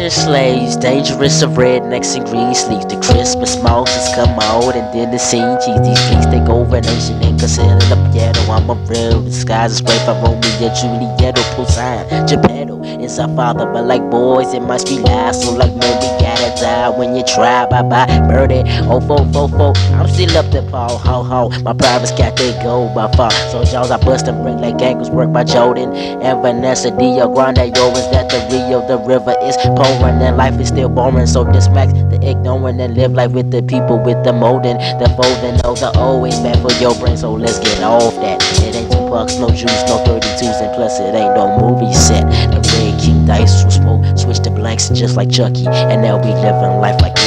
Asian slaves, dangerous of rednecks and green sleeves. The Christmas mouses come out and then the scene cheese. These streets take over nation and consider the piano. I'm a real disguise is way from Romeo, Juliet, or Poseidon. Geppetto is our father, but like boys, it must be lies. So like man, we gotta die when you try. Bye-bye, birdie, oh, fo. I'm still up to Paul, ho. My privates got they go by far. So Jaws, I bust and break like ankles, work by Jordan and Vanessa Dio Grande. Yo, is that the Rio? The river is pouring and life is still boring. So this max the ignoring and live life with the people with the molding, the folding, oh, the always bad for your brain. So let's get off that. It ain't two bucks, no juice, no 32s, and plus it ain't no movie set. The red king dice was supposed switch to blanks just like Chucky, and now we living life like